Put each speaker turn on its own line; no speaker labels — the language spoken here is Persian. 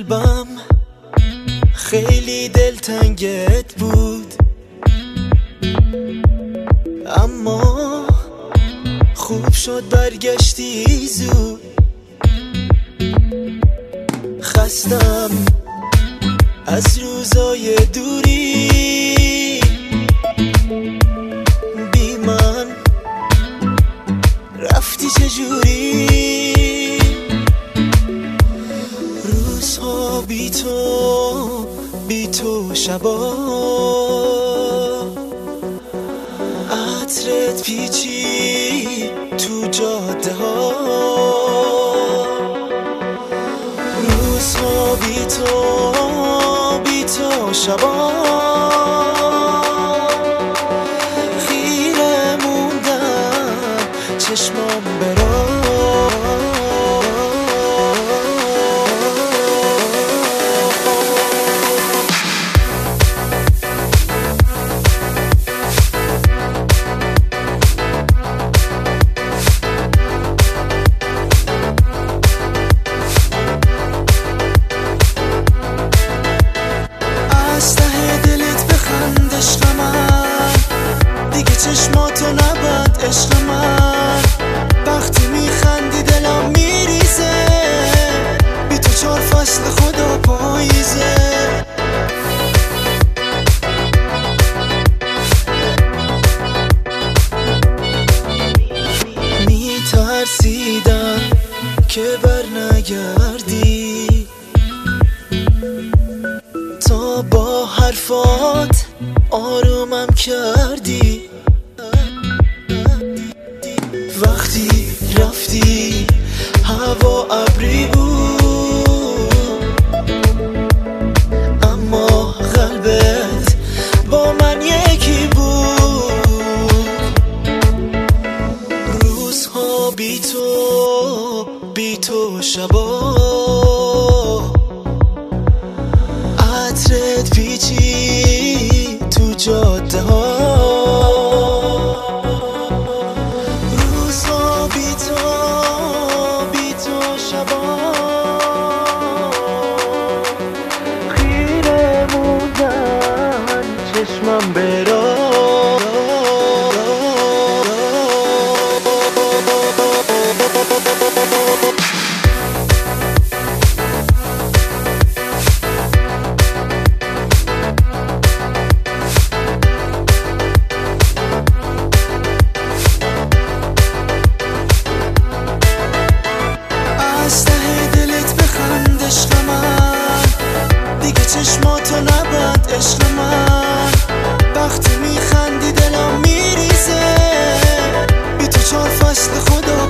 قلبم خیلی دلتنگت بود، اما خوب شد برگشتی زود. خستم از روزای دوری، بی من رفتی چجوری؟ روزها بی تو شبا عطرت پیچی تو جاده ها. روزها بی تو شبا خیره موندم چشمام برا. چشماتو نباد عشق من، وقتی میخندی دلم میریزه، بی تو 4 فصل خدا پاییزه. میترسیدم که بر نگردی، تا با حرفات آرومم کردی. وقتی رفتی هوا ابری بود، اما قلبت با من یکی بود. روزها بی تو شبا عطرت پیچی تو جاده ها. خیره موندن چشمم برا. از ته دلت بخند عشق من، دیگه چشماتو نبند عشق من. وقتی میخندی دلم میریزه، بی تو 4 فصل خدا